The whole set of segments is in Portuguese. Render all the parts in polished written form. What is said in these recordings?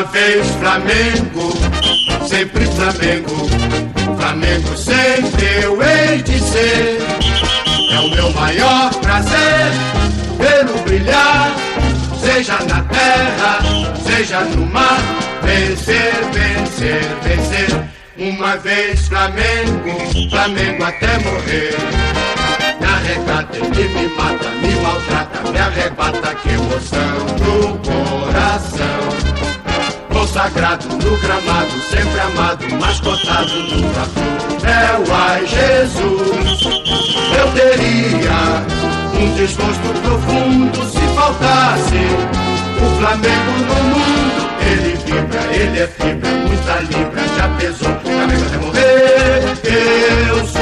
vez Flamengo, sempre Flamengo, Flamengo sempre eu hei de ser. É o meu maior prazer vê-lo brilhar, seja na terra, seja no mar. Vencer, vencer, vencer. Uma vez Flamengo, Flamengo até morrer. Me arrecata, ele me mata, me maltrata, me arrebata, que emoção no coração. Consagrado no gramado, sempre amado, mascotado no troféu. Ai Jesus, eu teria um desgosto profundo se faltasse o Flamengo no mundo. Ele vibra, ele é fibra, muita libra, já pesou, Flamengo até morrer, eu sou.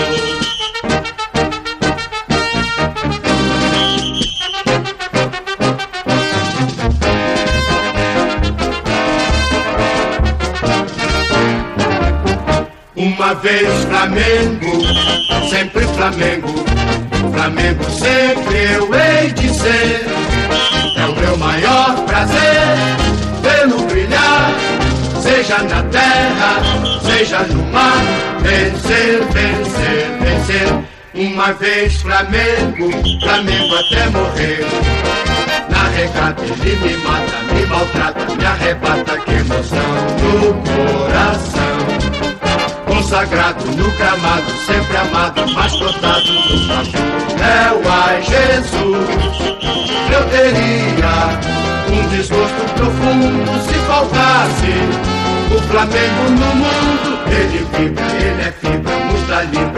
Uma vez Flamengo, sempre Flamengo, Flamengo sempre eu hei de ser. É o meu maior prazer vê-lo brilhar, seja na terra, seja no mar. Vencer, vencer, vencer. Uma vez Flamengo, Flamengo até morrer. Na regata ele me mata, me maltrata, me arrebata, que emoção no coração. Consagrado no gramado, sempre amado, mascotado no troféu. Ai Jesus, eu teria um desgosto profundo se faltasse o Flamengo no mundo. Ele vibra, ele é fibra, muda livre,